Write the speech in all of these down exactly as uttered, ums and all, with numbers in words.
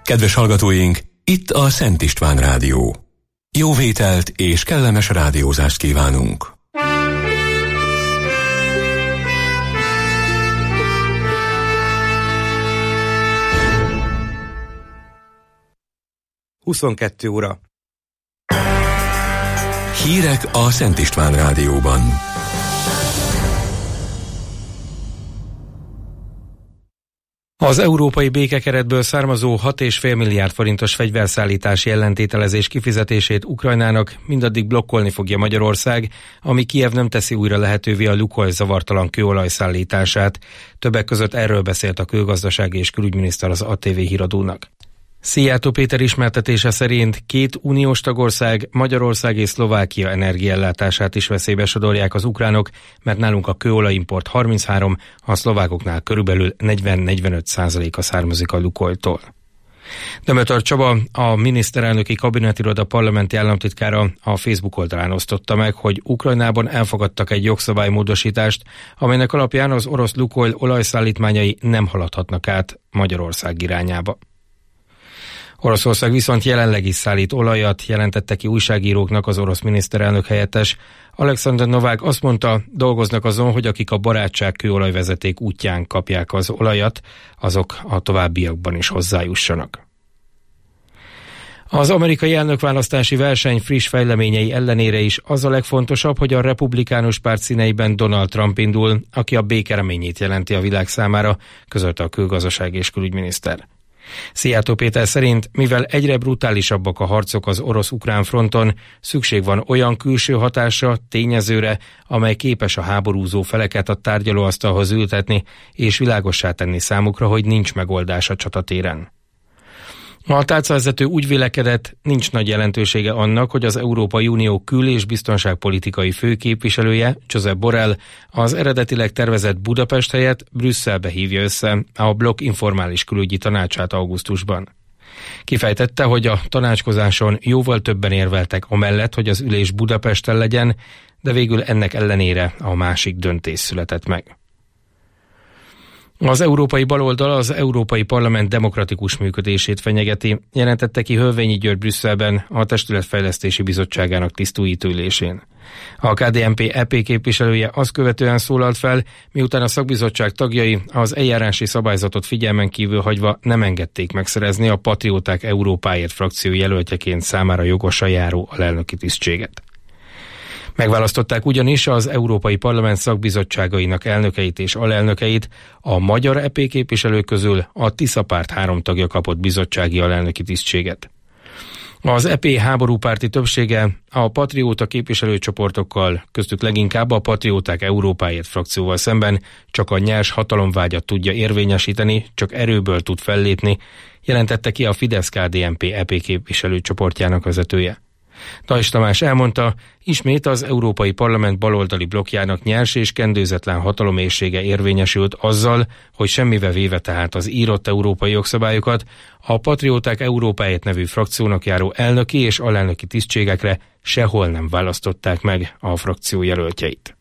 Kedves hallgatóink, itt a Szent István Rádió. Jó vételt és kellemes rádiózást kívánunk! huszonkettő óra. Hírek a Szent István Rádióban. Az európai békekeretből származó hat egész öt milliárd forintos fegyverszállítási ellentételezés kifizetését Ukrajnának mindaddig blokkolni fogja Magyarország, ami Kijev nem teszi újra lehetővé a Lukoil zavartalan kőolaj szállítását. Többek között erről beszélt a külgazdasági és külügyminiszter az á té vé híradónak. Szijjártó Péter ismertetése szerint két uniós tagország, Magyarország és Szlovákia energiaellátását is veszélybe sodorják az ukránok, mert nálunk a kőolajimport harminchárom, a szlovákoknál körülbelül negyven-negyvenöt százaléka származik a Lukoiltól. Demeter Csaba, a miniszterelnöki kabinetiroda parlamenti államtitkára a Facebook oldalán osztotta meg, hogy Ukrajnában elfogadtak egy jogszabálymódosítást, amelynek alapján az orosz Lukoil olajszállítmányai nem haladhatnak át Magyarország irányába. Oroszország viszont jelenleg is szállít olajat, jelentette ki újságíróknak az orosz miniszterelnök helyettes. Alexander Novák azt mondta, dolgoznak azon, hogy akik a barátság kőolajvezeték útján kapják az olajat, azok a továbbiakban is hozzájussanak. Az amerikai elnökválasztási verseny friss fejleményei ellenére is az a legfontosabb, hogy a republikánus párt színeiben Donald Trump indul, aki a béke reményét jelenti a világ számára, közölte a külgazdasági és külügyminiszter. Szijjártó Péter szerint, mivel egyre brutálisabbak a harcok az orosz-ukrán fronton, szükség van olyan külső hatásra, tényezőre, amely képes a háborúzó feleket a tárgyalóasztalhoz ültetni, és világossá tenni számukra, hogy nincs megoldás a csatatéren. A tárcavezető úgy vélekedett, nincs nagy jelentősége annak, hogy az Európai Unió kül- és biztonságpolitikai főképviselője, Josep Borrell, az eredetileg tervezett Budapest helyett Brüsszelbe hívja össze a blokk informális külügyi tanácsát augusztusban. Kifejtette, hogy a tanácskozáson jóval többen érveltek amellett, hogy az ülés Budapesten legyen, de végül ennek ellenére a másik döntés született meg. Az európai baloldal az Európai Parlament demokratikus működését fenyegeti, jelentette ki Hölvényi György Brüsszelben a Testületfejlesztési Bizottságának tisztújító ülésén. A ká dé en pé é pé képviselője azt követően szólalt fel, miután a szakbizottság tagjai az eljárási szabályzatot figyelmen kívül hagyva nem engedték megszerezni a Patrióták Európáért frakció jelöltjeként számára jogosan járó alelnöki tisztséget. Megválasztották ugyanis az Európai Parlament szakbizottságainak elnökeit és alelnökeit, a magyar é pé képviselők közül a Tisza párt három tagja kapott bizottsági alelnöki tisztséget. Az é pé háborúpárti többsége a patrióta képviselőcsoportokkal, köztük leginkább a Patrióták Európáért frakcióval szemben csak a nyers hatalomvágyat tudja érvényesíteni, csak erőből tud fellépni, jelentette ki a Fidesz-ká dé en pé é pé képviselőcsoportjának vezetője. Tajs Tamás elmondta, ismét az Európai Parlament baloldali blokkjának nyers és kendőzetlen hatalomészsége érvényesült azzal, hogy semmibe véve tehát az írott európai jogszabályokat, a Patrióták Európáért nevű frakciónak járó elnöki és alelnöki tisztségekre sehol nem választották meg a frakció jelöltjeit.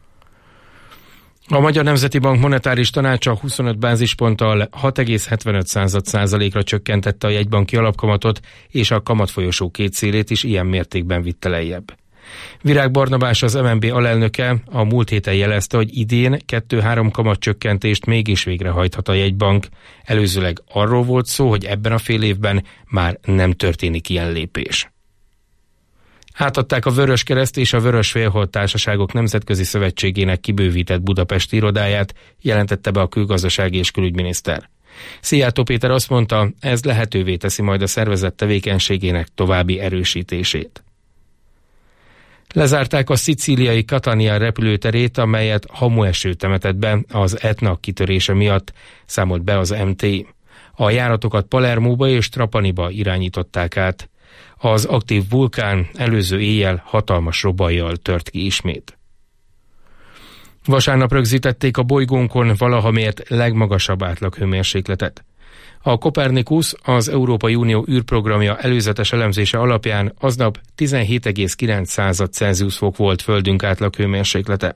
A Magyar Nemzeti Bank monetáris tanácsa huszonöt bázisponttal hat egész hetvenöt százalékra csökkentette a jegybanki alapkamatot, és a kamatfolyosó két célét is ilyen mértékben vitte lejjebb. Virág Barnabás, az em en bé alelnöke a múlt héten jelezte, hogy idén kettő-három kamatcsökkentést mégis végrehajthat a jegybank. Előzőleg arról volt szó, hogy ebben a fél évben már nem történik ilyen lépés. Átadták a Vöröskereszt és a Vörös Félhold Társaságok Nemzetközi Szövetségének kibővített budapesti irodáját, jelentette be a külgazdasági és külügyminiszter. Szijjártó Péter azt mondta, ez lehetővé teszi majd a szervezet tevékenységének további erősítését. Lezárták a szicíliai Catania repülőterét, amelyet hamueső temetett be az Etna kitörése miatt, számolt be az em té i. A járatokat Palermóba és Trapaniba irányították át. Az aktív vulkán előző éjjel hatalmas robajjal tört ki ismét. Vasárnap rögzítették a bolygónkon valaha mért legmagasabb átlaghőmérsékletet. A Copernicus, az Európai Unió űrprogramja előzetes elemzése alapján aznap tizenhét egész kilenc Celsius fok volt Földünk átlaghőmérséklete.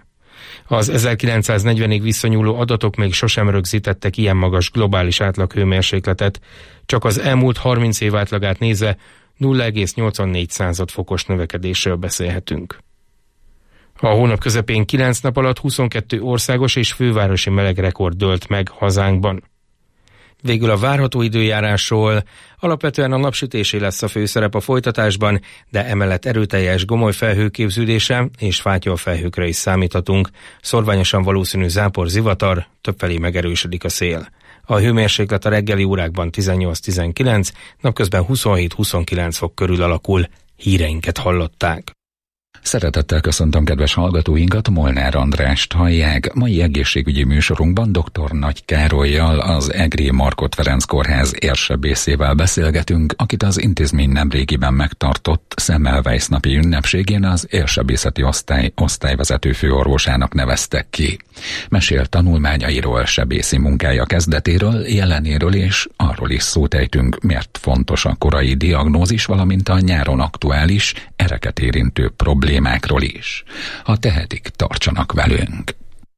Az ezerkilencszáznegyvenig visszanyúló adatok még sosem rögzítettek ilyen magas globális átlaghőmérsékletet, csak az elmúlt harminc év átlagát nézve nulla egész nyolcvannégy fokos növekedésről beszélhetünk. A hónap közepén kilenc nap alatt huszonkettő országos és fővárosi melegrekord dőlt meg hazánkban. Végül a várható időjárásról: alapvetően a napsütésé lesz a főszerep a folytatásban, de emellett erőteljes gomoly felhőképződésre és fátyolfelhőkre is számíthatunk. Szorványosan valószínű zápor, zivatar, többfelé megerősödik a szél. A hőmérséklet a reggeli órákban tizennyolc-tizenkilenc, napközben huszonhét-huszonkilenc fok körül alakul. Híreinket hallották. Szeretettel köszöntöm kedves hallgatóinkat, Molnár Andrást hallják. Mai egészségügyi műsorunkban dr. Nagy Károllyal, az Egri Markhot Ferenc Kórház érsebészével beszélgetünk, akit az intézmény nemrégiben megtartott Semmelweis napi ünnepségén az érsebészeti osztály osztályvezető főorvosának neveztek ki. Mesél tanulmányairól, sebészi munkája kezdetéről, jelenéről, és arról is szót ejtünk, miért fontos a korai diagnózis, valamint a nyáron aktuális, ereket érintő problémákról is. Ha tehetik, tartsanak velünk!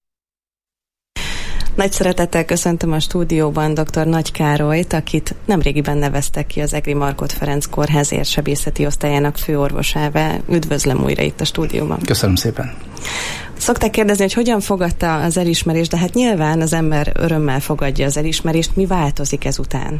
Nagy szeretettel köszöntöm a stúdióban dr. Nagy Károllyt, akit nemrégiben neveztek ki az Egri Markhot Ferenc Kórház érsebészeti osztályának főorvosává. Üdvözlöm újra itt a stúdióban. Köszönöm szépen. Szokták kérdezni, hogy hogyan fogadta az elismerést, de hát nyilván az ember örömmel fogadja az elismerést. Mi változik ezután?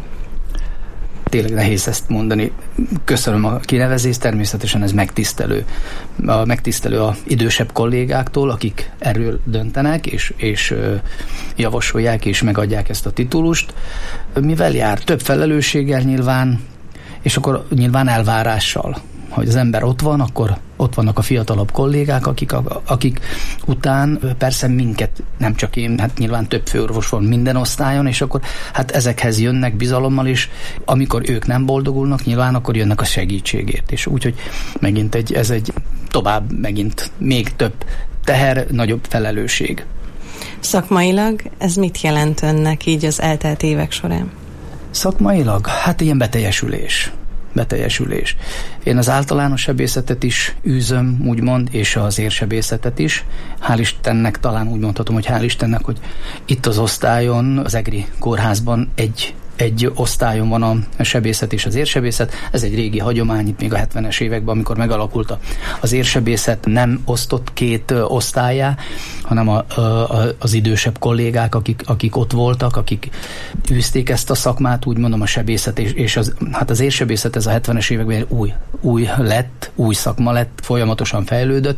Tényleg nehéz ezt mondani. Köszönöm a kinevezést, természetesen ez megtisztelő. A megtisztelő a idősebb kollégáktól, akik erről döntenek, és, és ö, javasolják, és megadják ezt a titulust. Mivel jár? Több felelősséggel nyilván, és akkor nyilván elvárással. Hogy az ember ott van, akkor ott vannak a fiatalabb kollégák, akik, akik után persze minket, nem csak én, hát nyilván több főorvos van minden osztályon, és akkor hát ezekhez jönnek bizalommal, és amikor ők nem boldogulnak, nyilván akkor jönnek a segítségért. És úgyhogy megint egy, ez egy tovább megint még több teher, nagyobb felelősség. Szakmailag ez mit jelent önnek így az eltelt évek során? Szakmailag? Hát ilyen beteljesülés. beteljesülés. Én az általános sebészetet is űzöm, úgymond, és az érsebészetet is. Hál' Istennek, talán úgy mondhatom, hogy hál' Istennek, hogy itt az osztályon, az Egri Kórházban egy Egy osztályon van a sebészet és az érsebészet. Ez egy régi hagyomány, itt még a hetvenes években, amikor megalakult az érsebészet, nem osztott két osztályá, hanem a, a, az idősebb kollégák, akik, akik ott voltak, akik űzték ezt a szakmát, úgy mondom, a sebészet, és, és az, hát az érsebészet ez a hetvenes években új, új lett, új szakma lett, folyamatosan fejlődött.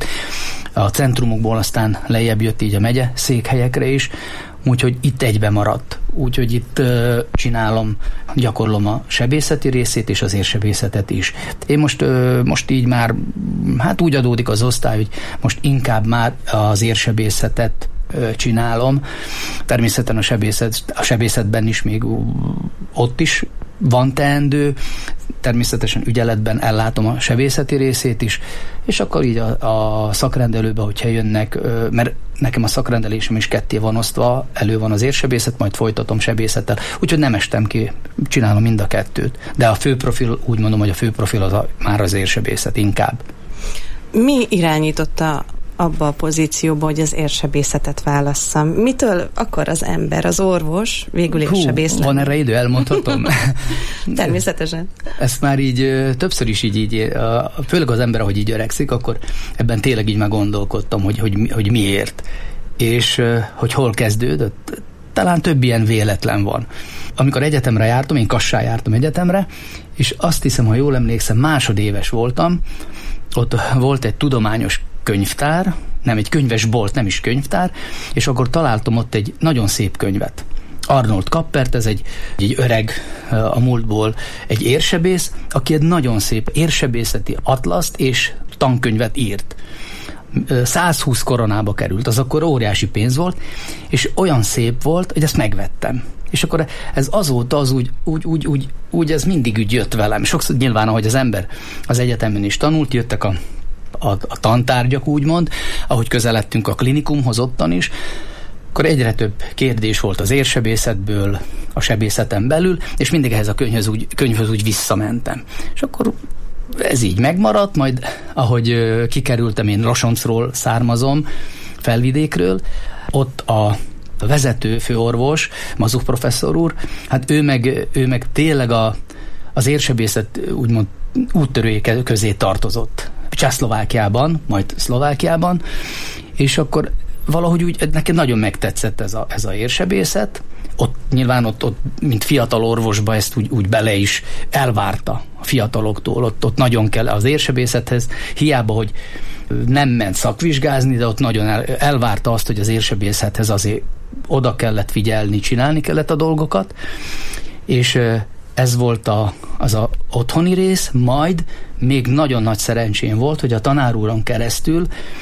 A centrumokból aztán lejjebb jött így a megye székhelyekre is, úgyhogy itt egybe maradt. Úgyhogy itt uh, csinálom, gyakorlom a sebészeti részét és az érsebészetet is. Én most, uh, most így már, hát úgy adódik az osztály, hogy most inkább már az érsebészetet uh, csinálom. Természetesen a, sebészet, a sebészetben is még uh, ott is van teendő, természetesen ügyeletben ellátom a sebészeti részét is, és akkor így a, a szakrendelőbe, hogyha jönnek, mert nekem a szakrendelésem is ketté van osztva, elő van az érsebészet, majd folytatom sebészettel, úgyhogy nem estem ki, csinálom mind a kettőt. De a főprofil, úgy mondom, hogy a főprofil az a, már az érsebészet inkább. Mi irányította abba a pozícióba, hogy az érsebészetet válasszam? Mitől akar az ember, az orvos végül érsebész lenni? Van erre idő, elmondhatom? Természetesen. Ezt már így többször is így, így, főleg az ember, ahogy így öregszik, akkor ebben tényleg így már gondolkodtam, hogy, hogy, hogy miért. És hogy hol kezdődött. Talán több ilyen véletlen van. Amikor egyetemre jártam, én Kassán jártam egyetemre, és azt hiszem, ha jól emlékszem, másodéves voltam, ott volt egy tudományos könyvtár, nem egy könyvesbolt, nem is könyvtár, és akkor találtam ott egy nagyon szép könyvet. Arnold Kappert, ez egy, egy öreg a múltból, egy érsebész, aki egy nagyon szép érsebészeti atlaszt és tankönyvet írt. százhúsz koronába került, az akkor óriási pénz volt, és olyan szép volt, hogy ezt megvettem. És akkor ez azóta az úgy, úgy, úgy, úgy, úgy ez mindig úgy jött velem. Sokszor nyilván, ahogy az ember az egyetemen is tanult, jöttek a A, a tantárgyak, úgymond, ahogy közeledtünk a klinikumhoz ottan is, akkor egyre több kérdés volt az érsebészetből, a sebészeten belül, és mindig ehhez a könyvhöz úgy, könyvhöz úgy visszamentem. És akkor ez így megmaradt, majd ahogy kikerültem, én Rosoncról származom, Felvidékről. Ott a vezető főorvos, Mazuk professzor úr, hát ő meg, ő meg tényleg a, az érsebészet úgymond úttörői közé tartozott. Csehszlovákiában, majd Szlovákiában, és akkor valahogy úgy nekem nagyon megtetszett ez a, ez a érsebészet. Ott nyilván ott, ott mint fiatal orvosba ezt úgy, úgy bele is elvárta a fiataloktól. Ott, ott nagyon kell az érsebészethez, hiába, hogy nem ment szakvizsgázni, de ott nagyon el, elvárta azt, hogy az érsebészethez azért oda kellett figyelni, csinálni kellett a dolgokat, és ez volt a, az a otthoni rész, majd még nagyon nagy szerencsém volt, hogy a tanárúron keresztül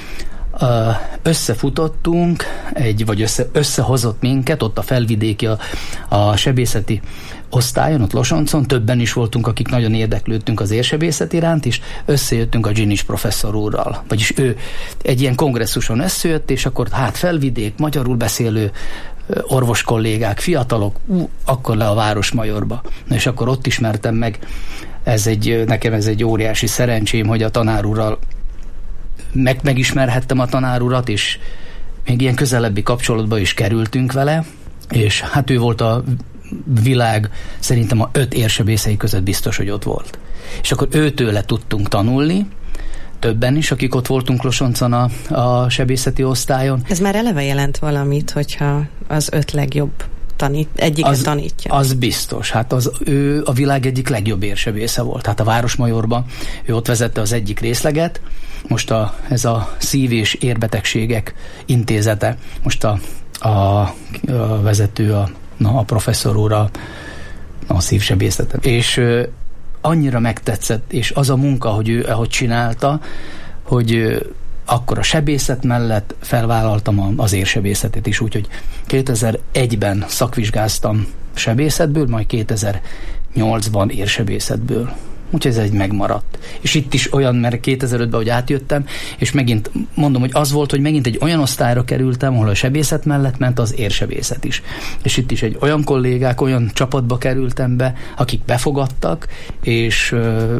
összefutottunk, egy, vagy össze, összehozott minket, ott a felvidéki, a, a sebészeti osztályon, ott Losoncon, többen is voltunk, akik nagyon érdeklődtünk az érsebészet iránt, és összejöttünk a Ginis professzor úrral. Vagyis ő egy ilyen kongresszuson összejött, és akkor hát felvidék, magyarul beszélő orvos kollégák, fiatalok, ú, akkor le a Városmajorba. És akkor ott ismertem meg, ez egy, nekem ez egy óriási szerencsém, hogy a tanár úrral meg, megismerhettem a tanár urat, és még ilyen közelebbi kapcsolatba is kerültünk vele, és hát ő volt a világ szerintem a öt érsebészei között biztos, hogy ott volt. És akkor őtőle tudtunk tanulni, többen is, akik ott voltunk Losoncon a, a sebészeti osztályon. Ez már eleve jelent valamit, hogyha az öt legjobb tanít, egyiket az, tanítja. Az biztos. Hát az, ő a világ egyik legjobb érsebésze volt. Hát a Városmajorban ő ott vezette az egyik részleget, most a, ez a szív- és érbetegségek intézete. Most a, a, a vezető, a, na, a professzor úr a, a szívsebészeten. És ö, annyira megtetszett, és az a munka, hogy ő ahogy csinálta, hogy ö, akkor a sebészet mellett felvállaltam az érsebészetet is, úgyhogy kétezer-egyben szakvizsgáztam sebészetből, majd kétezer-nyolcban érsebészetből. Úgyhogy ez egy megmaradt. És itt is olyan, mert kétezer-ötben, hogy átjöttem, és megint mondom, hogy az volt, hogy megint egy olyan osztályra kerültem, ahol a sebészet mellett ment az érsebészet is. És itt is egy olyan kollégák, olyan csapatba kerültem be, akik befogadtak, és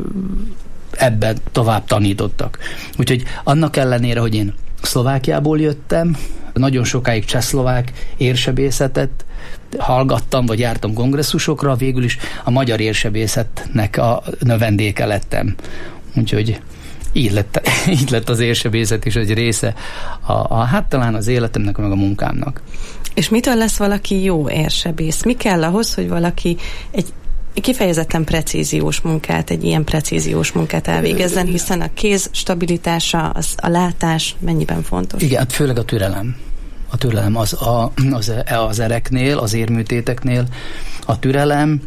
ebben tovább tanítottak. Úgyhogy annak ellenére, hogy én Szlovákiából jöttem, nagyon sokáig csehszlovák érsebészetet hallgattam, vagy jártam kongresszusokra, végül is a magyar érsebészetnek a növendéke lettem. Úgyhogy így lett, így lett az érsebészet is egy része, a, a, hát talán az életemnek, meg a munkámnak. És mitől lesz valaki jó érsebész? Mi kell ahhoz, hogy valaki egy kifejezetten precíziós munkát, egy ilyen precíziós munkát elvégezzen, hiszen a kéz stabilitása, az, a látás mennyiben fontos? Igen, hát főleg a türelem. A türelem az, a, az, az ereknél, az érműtéteknél a türelem,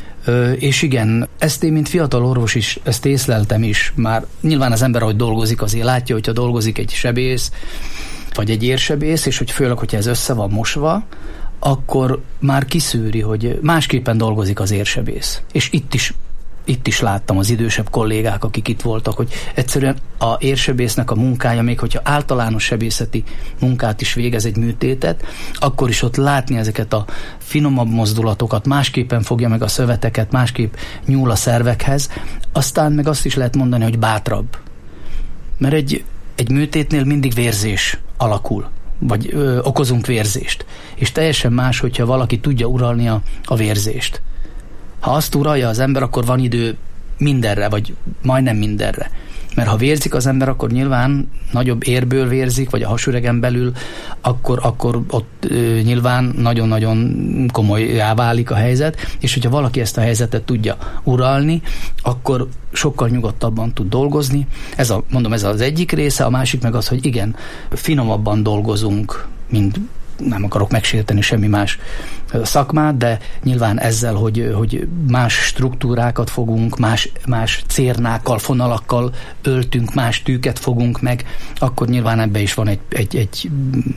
és igen, ezt én, mint fiatal orvos is, ezt észleltem is, már nyilván az ember, ahogy dolgozik, azért látja, hogyha dolgozik egy sebész, vagy egy érsebész, és hogy főleg, hogyha ez össze van mosva, akkor már kiszűri, hogy másképpen dolgozik az érsebész. És itt is, itt is láttam az idősebb kollégák, akik itt voltak, hogy egyszerűen a érsebésznek a munkája, még hogyha általános sebészeti munkát is végez egy műtétet, akkor is ott látni ezeket a finomabb mozdulatokat, másképpen fogja meg a szöveteket, másképp nyúl a szervekhez, aztán meg azt is lehet mondani, hogy bátrabb. Mert egy, egy műtétnél mindig vérzés alakul, vagy ö, okozunk vérzést. És teljesen más, hogyha valaki tudja uralni a, a vérzést. Ha azt uralja az ember, akkor van idő mindenre, vagy majdnem mindenre. Mert ha vérzik az ember, akkor nyilván nagyobb érből vérzik, vagy a hasüregen belül, akkor, akkor ott ö, nyilván nagyon-nagyon komolyá válik a helyzet, és hogyha valaki ezt a helyzetet tudja uralni, akkor sokkal nyugodtabban tud dolgozni. Ez a, mondom, ez az egyik része, a másik meg az, hogy igen, finomabban dolgozunk, mint nem akarok megsérteni semmi más szakmát, de nyilván ezzel, hogy, hogy más struktúrákat fogunk, más, más cérnákkal, fonalakkal öltünk, más tűket fogunk meg, akkor nyilván ebbe is van egy, egy, egy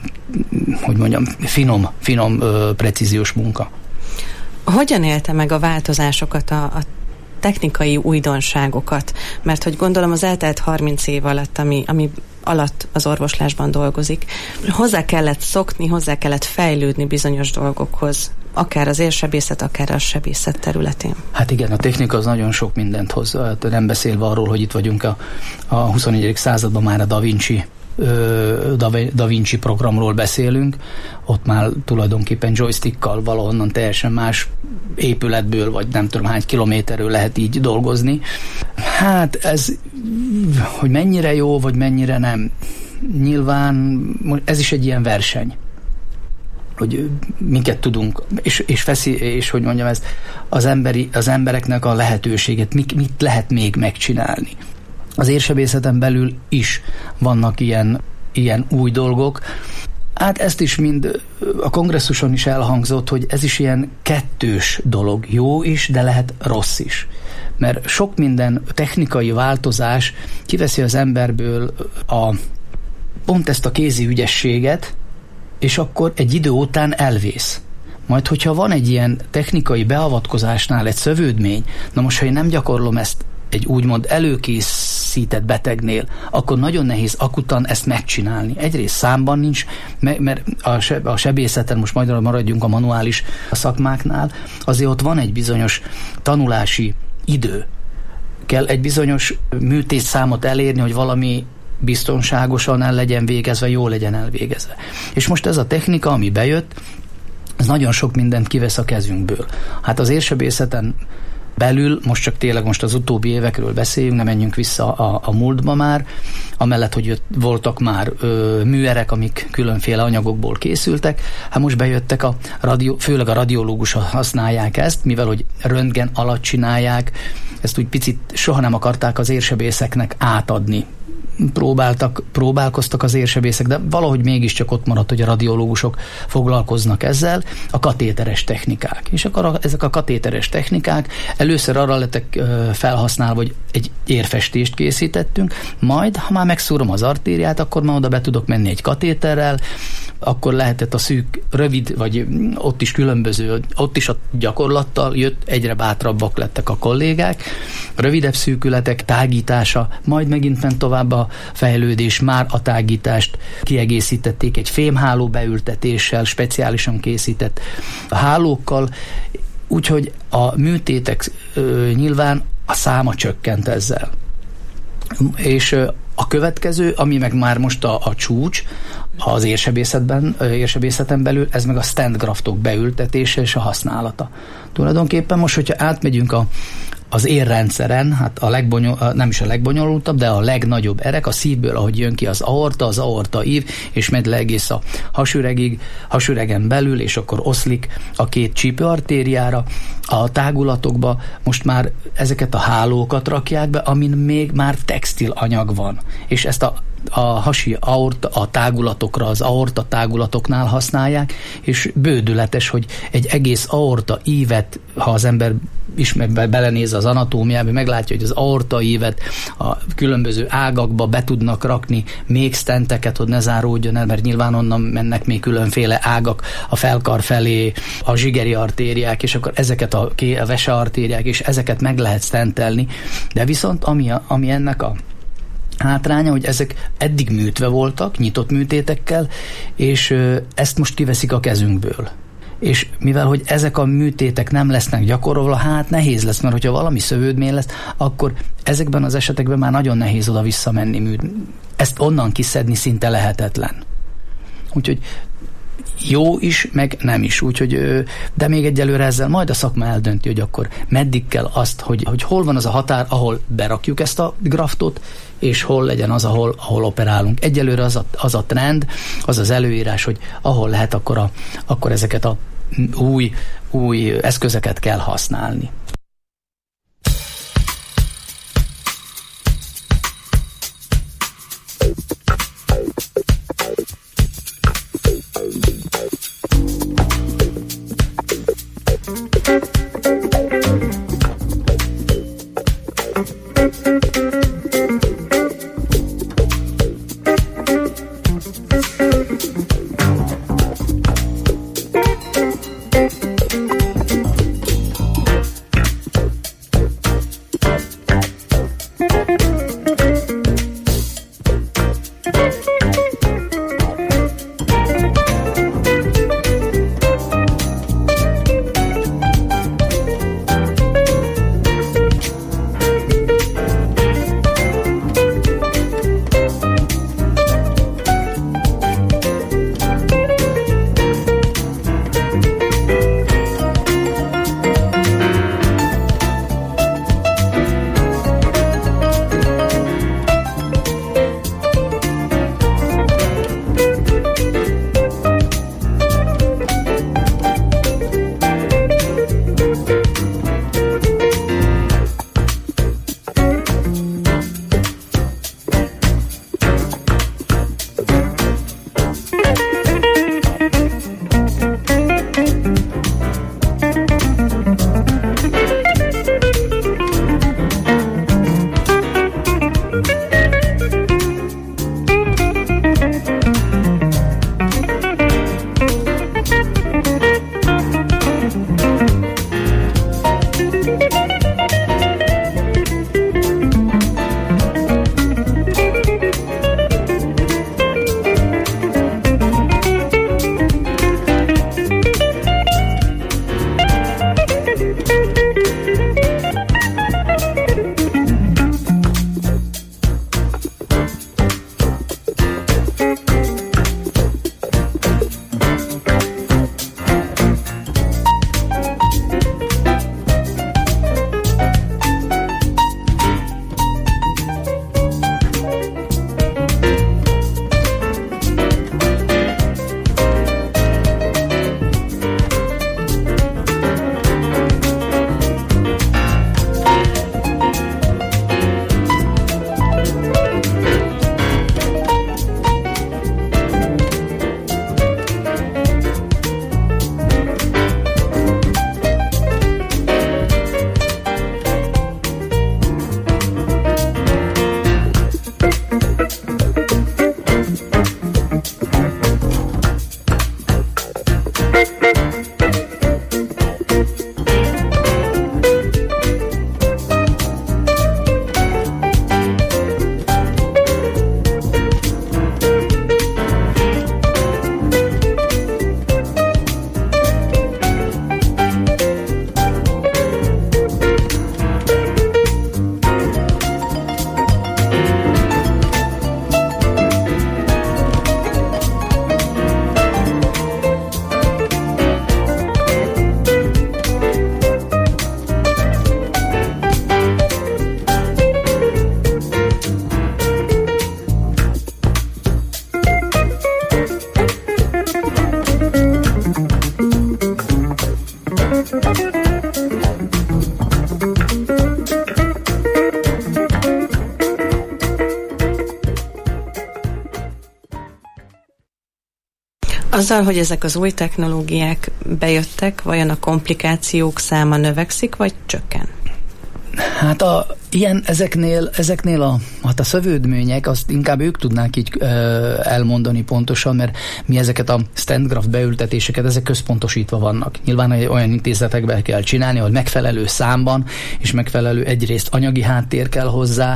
hogy mondjam, finom, finom precíziós munka. Hogyan élte meg a változásokat, a, a technikai újdonságokat? Mert hogy gondolom az eltelt harminc év alatt, ami, ami alatt az orvoslásban dolgozik, hozzá kellett szokni, hozzá kellett fejlődni bizonyos dolgokhoz, akár az érsebészet, akár a sebészet területén. Hát igen, a technika az nagyon sok mindent hoz. Nem beszélve arról, hogy itt vagyunk a, a huszonegyedik században, már a Da Vinci Da Vinci programról beszélünk, ott már tulajdonképpen joystickkal valahonnan teljesen más épületből, vagy nem tudom hány kilométerről lehet így dolgozni. Hát ez, hogy mennyire jó, vagy mennyire nem, nyilván ez is egy ilyen verseny, hogy minket tudunk, és, és, feszi, és hogy mondjam ezt, az, emberi, az embereknek a lehetőséget, mit, mit lehet még megcsinálni. Az érsebészeten belül is vannak ilyen, ilyen új dolgok. Hát ezt is mind a kongresszuson is elhangzott, hogy ez is ilyen kettős dolog. Jó is, de lehet rossz is. Mert sok minden technikai változás kiveszi az emberből a, pont ezt a kézi ügyességet, és akkor egy idő után elvész. Majd, hogyha van egy ilyen technikai beavatkozásnál egy szövődmény, na most, ha én nem gyakorlom ezt egy úgymond előkészített betegnél, akkor nagyon nehéz akutan ezt megcsinálni. Egyrészt számban nincs, mert a sebészeten, most majd maradjunk a manuális szakmáknál, azért ott van egy bizonyos tanulási idő. Kell egy bizonyos műtétszámot elérni, hogy valami biztonságosan el legyen végezve, jól legyen elvégezve. És most ez a technika, ami bejött, ez nagyon sok mindent kivesz a kezünkből. Hát az érsebészeten belül, most csak tényleg most az utóbbi évekről beszéljünk, ne menjünk vissza a, a múltba már, amellett, hogy jött, voltak már ö, műerek, amik különféle anyagokból készültek, hát most bejöttek a radió, főleg a radiológusok használják ezt, mivel hogy röntgen alatt csinálják, ezt úgy picit soha nem akarták az érsebészeknek átadni. Próbáltak, próbálkoztak az érsebészek, de valahogy mégiscsak ott maradt, hogy a radiológusok foglalkoznak ezzel, a katéteres technikák. És akkor a, ezek a katéteres technikák először arra lettek felhasználva, hogy egy érfestést készítettünk, majd, ha már megszúrom az artériát, akkor már oda be tudok menni egy katéterrel, akkor lehetett a szűk, rövid, vagy ott is különböző, ott is a gyakorlattal jött, egyre bátrabbak lettek a kollégák, rövidebb szűkületek tágítása, majd megint ment tovább a fejlődés, már a tágítást kiegészítették egy fémháló beültetéssel, speciálisan készített hálókkal, úgyhogy a műtétek ö, nyilván a száma csökkent ezzel. És ö, a következő, ami meg már most a, a csúcs, az érsebészetben, érsebészeten belül, ez meg a stent graftok beültetése és a használata. Tulajdonképpen most, hogyha átmegyünk a, az érrendszeren, hát a legbonyol, nem is a legbonyolultabb, de a legnagyobb erek, a szívből, ahogy jön ki az aorta, az aorta ív, és megy le egész a hasüregig, hasüregen belül, és akkor oszlik a két csípőartériára, a tágulatokba most már ezeket a hálókat rakják be, amin még már textil anyag van. És ezt a a hasi aorta, a tágulatokra, az aorta tágulatoknál használják, és bődületes, hogy egy egész aorta ívet, ha az ember ismer, belenéz az anatómiába, meglátja, hogy az aorta ívet a különböző ágakba be tudnak rakni még stenteket, hogy ne záródjon el, mert nyilván onnan mennek még különféle ágak a felkar felé, a zsigeri artériák, és akkor ezeket a, a veseartériák, és ezeket meg lehet stentelni, de viszont ami, a, ami ennek a hátránya, hogy ezek eddig műtve voltak, nyitott műtétekkel, és ezt most kiveszik a kezünkből. És mivel, hogy ezek a műtétek nem lesznek gyakorolva, hát nehéz lesz, mert hogyha valami szövődmény lesz, akkor ezekben az esetekben már nagyon nehéz oda visszamenni műt. Ezt onnan kiszedni szinte lehetetlen. Úgyhogy jó is, meg nem is. Úgyhogy, de még egyelőre ezzel majd a szakma eldönti, hogy akkor meddig kell azt, hogy, hogy hol van az a határ, ahol berakjuk ezt a graftot, és hol legyen az, ahol, ahol operálunk. Egyelőre az a, az a trend, az az előírás, hogy ahol lehet, akkor, a, akkor ezeket a új, új eszközöket kell használni. Azzal, hogy ezek az új technológiák bejöttek, vajon a komplikációk száma növekszik, vagy csökken? Hát a, ilyen ezeknél, ezeknél a, hát a szövődmények, azt inkább ők tudnák így ö, elmondani pontosan, mert mi ezeket a stent graft beültetéseket, ezek központosítva vannak. Nyilván olyan intézetekben kell csinálni, hogy megfelelő számban, és megfelelő egyrészt anyagi háttér kell hozzá.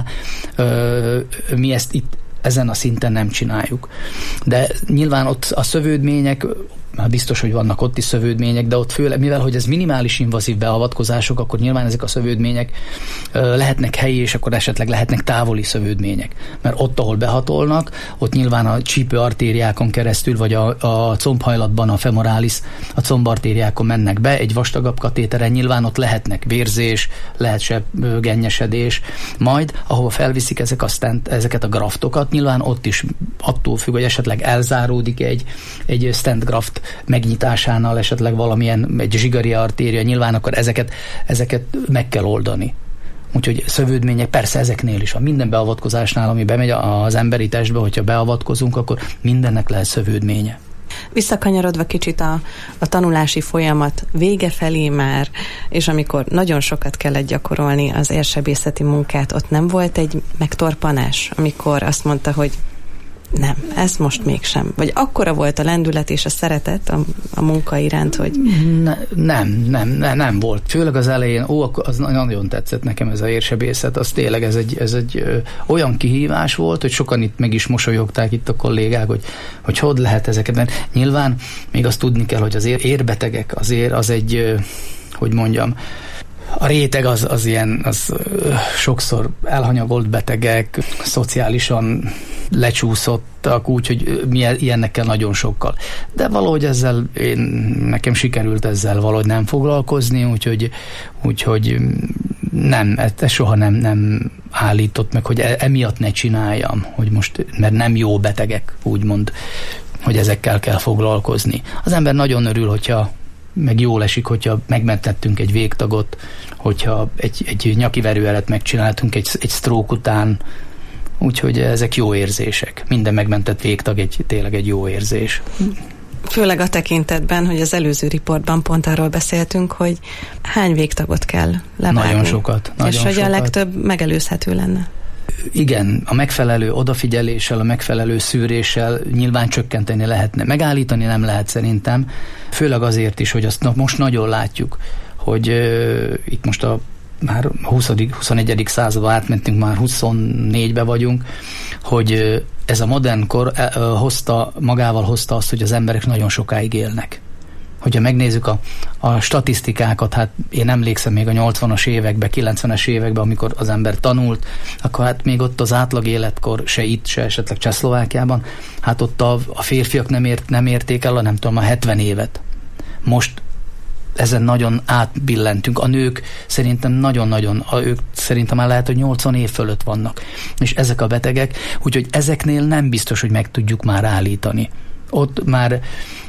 Ö, mi ezt itt ezen a szinten nem csináljuk. De nyilván ott a szövődmények, hát biztos, hogy vannak ott is szövődmények, de ott főleg, mivel hogy ez minimális invazív beavatkozások, akkor nyilván ezek a szövődmények ö, lehetnek helyi, és akkor esetleg lehetnek távoli szövődmények. Mert ott, ahol behatolnak, ott nyilván a csípőartériákon keresztül, vagy a, a combhajlatban a femorális, a combartériákon mennek be, egy vastagabb katéteren nyilván ott lehetnek vérzés, lehet sebgennyesedés, majd, ahova felviszik ezek a stent, ezeket a graftokat, nyilván ott is attól függ, hogy esetleg elzáródik egy, egy stent graft megnyitásánál esetleg valamilyen egy zsigari artéria, nyilván akkor ezeket, ezeket meg kell oldani. Úgyhogy szövődmények persze ezeknél is van. Minden beavatkozásnál, ami bemegy az emberi testbe, hogyha beavatkozunk, akkor mindennek lehet szövődménye. Visszakanyarodva kicsit a, a tanulási folyamat vége felé már, és amikor nagyon sokat kellett gyakorolni az érsebészeti munkát, ott nem volt egy megtorpanás, amikor azt mondta, hogy nem, ez most mégsem. Vagy akkora volt a lendület és a szeretet a, a munka iránt, hogy... Ne, nem, nem, nem, nem volt. Főleg az elején, ó, az nagyon tetszett nekem ez a érsebészet, az tényleg ez egy, ez egy ö, olyan kihívás volt, hogy sokan itt meg is mosolyogták itt a kollégák, hogy hogy, hogy lehet ezeket, mert nyilván még azt tudni kell, hogy az ér, érbetegek, az ér, az egy, ö, hogy mondjam, a réteg az, az ilyen, az ö, sokszor elhanyagolt betegek, szociálisan lecsúszottak, úgyhogy mi ilyennekkel nagyon sokkal. De valahogy ezzel, én, nekem sikerült ezzel valahogy nem foglalkozni, úgyhogy, úgyhogy nem, ez soha nem, nem állított meg, hogy emiatt ne csináljam, hogy most, mert nem jó betegek, úgymond, hogy ezekkel kell foglalkozni. Az ember nagyon örül, hogyha meg jól esik, hogyha megmentettünk egy végtagot, hogyha egy, egy nyaki verőelet megcsináltunk egy, egy stroke után, úgyhogy ezek jó érzések. Minden megmentett végtag egy, tényleg egy jó érzés. Főleg a tekintetben, hogy az előző riportban pont arról beszéltünk, hogy hány végtagot kell levágni. Nagyon sokat. Nagyon és hogy sokat. A legtöbb megelőzhető lenne. Igen, a megfelelő odafigyeléssel, a megfelelő szűréssel nyilván csökkenteni lehetne. Megállítani nem lehet szerintem, főleg azért is, hogy azt na, most nagyon látjuk, hogy uh, itt most a már huszadik huszonegyedik századba átmentünk, már huszonnégybe vagyunk, hogy uh, ez a modern kor uh, hozta, magával hozta azt, hogy az emberek nagyon sokáig élnek. Hogyha megnézzük a, a statisztikákat, hát én emlékszem még a nyolcvanas években, kilencvenes években, amikor az ember tanult, akkor hát még ott az átlag életkor, se itt, se esetleg Csehszlovákiában, hát ott a, a férfiak nem, ért, nem érték el, nem tudom, a hetven évet. Most ezen nagyon átbillentünk. A nők szerintem nagyon-nagyon, a, ők szerintem már lehet, hogy nyolcvan év fölött vannak. És ezek a betegek, úgyhogy ezeknél nem biztos, hogy meg tudjuk már állítani. Ott már,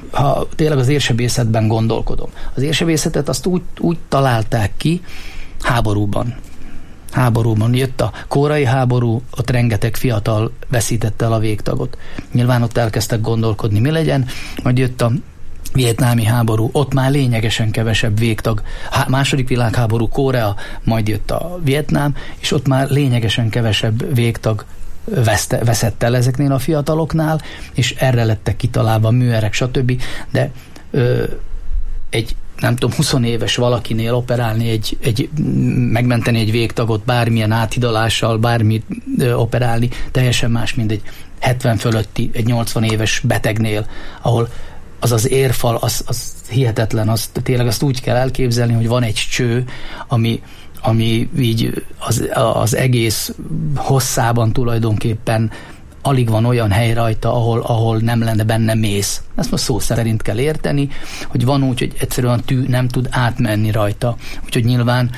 ha tényleg az érsebészetben gondolkodom. Az érsebészetet azt úgy, úgy találták ki háborúban. Háborúban jött a koreai háború, ott rengeteg fiatal veszítette el a végtagot. Nyilván ott elkezdtek gondolkodni, mi legyen, majd jött a vietnámi háború, ott már lényegesen kevesebb végtag. Há- második világháború, Korea, majd jött a Vietnám, és ott már lényegesen kevesebb végtag veszte, veszett el ezeknél a fiataloknál, és erre lettek kitalálva műerek, stb. De ö, egy, nem tudom, húsz éves valakinél operálni, egy, egy, megmenteni egy végtagot, bármilyen áthidalással, bármit ö, operálni, teljesen más, mint egy hetven fölötti, egy nyolcvan éves betegnél, ahol az az érfal, az, az hihetetlen, az, tényleg azt úgy kell elképzelni, hogy van egy cső, ami ami így az, az egész hosszában tulajdonképpen alig van olyan hely rajta, ahol, ahol nem lenne benne mész. Ezt most szó szerint kell érteni, hogy van úgy, hogy egyszerűen a tű nem tud átmenni rajta. Úgyhogy nyilván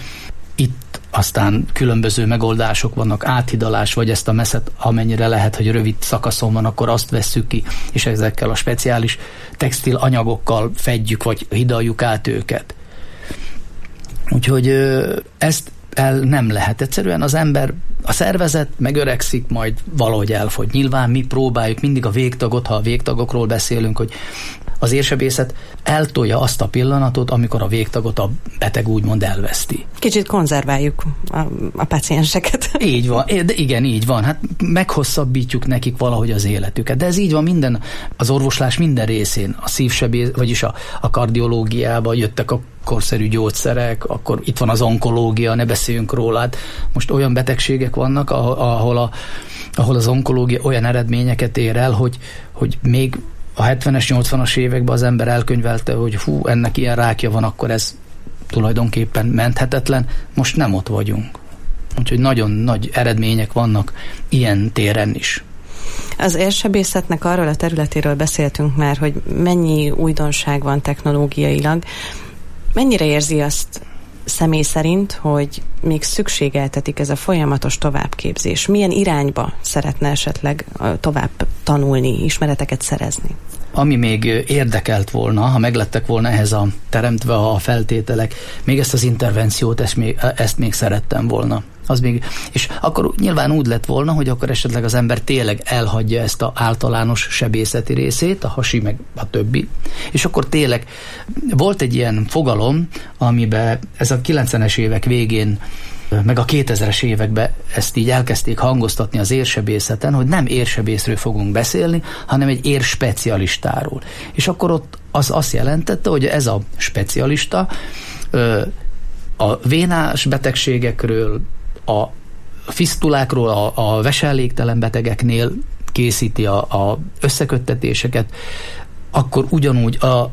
itt aztán különböző megoldások vannak, áthidalás, vagy ezt a messzet, amennyire lehet, hogy rövid szakaszon van, akkor azt vesszük ki, és ezekkel a speciális textil anyagokkal fedjük, vagy hidaljuk át őket. Úgyhogy ezt el nem lehet. Egyszerűen az ember, a szervezet megöregszik, majd valahogy elfogy. Nyilván mi próbáljuk mindig a végtagot, ha a végtagokról beszélünk, hogy az érsebészet eltolja azt a pillanatot, amikor a végtagot a beteg úgymond elveszti. Kicsit konzerváljuk a, a pácienseket. Így van, de igen, így van. Hát meghosszabbítjuk nekik valahogy az életüket. De ez így van minden, az orvoslás minden részén. A szívsebész, vagyis a, a kardiológiában jöttek a korszerű gyógyszerek, akkor itt van az onkológia, ne beszéljünk róla. Hát most olyan betegségek vannak, ahol, a, ahol az onkológia olyan eredményeket ér el, hogy, hogy még a hetvenes, nyolcvanas években az ember elkönyvelte, hogy hú, ennek ilyen rákja van, akkor ez tulajdonképpen menthetetlen. Most nem ott vagyunk. Úgyhogy nagyon nagy eredmények vannak ilyen téren is. Az érsebészetnek arról a területéről beszéltünk már, hogy mennyi újdonság van technológiailag. Mennyire érzi azt személy szerint, hogy még szükségeltetik ez a folyamatos továbbképzés? Milyen irányba szeretne esetleg tovább tanulni, ismereteket szerezni? Ami még érdekelt volna, ha meglettek volna ehhez a teremtve a feltételek, még ezt az intervenciót, ezt még, ezt még szerettem volna. Az még, és akkor nyilván úgy lett volna, hogy akkor esetleg az ember tényleg elhagyja ezt az általános sebészeti részét, a hasi meg a többi, és akkor tényleg volt egy ilyen fogalom, amiben ez a kilencvenes évek végén meg a kétezres években ezt így elkezdték hangoztatni az érsebészeten, hogy nem érsebészről fogunk beszélni, hanem egy érspecialistáról. És akkor ott az azt jelentette, hogy ez a specialista a vénás betegségekről, a fisztulákról, a, a veselléktelen betegeknél készíti a, a összeköttetéseket, akkor ugyanúgy a,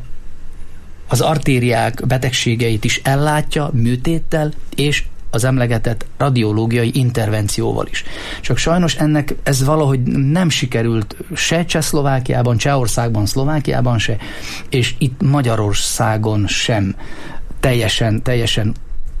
az artériák betegségeit is ellátja műtéttel, és az emlegetett radiológiai intervencióval is. Csak sajnos ennek ez valahogy nem sikerült se Csehszlovákiában, Csehországban, Szlovákiában se, és itt Magyarországon sem teljesen, teljesen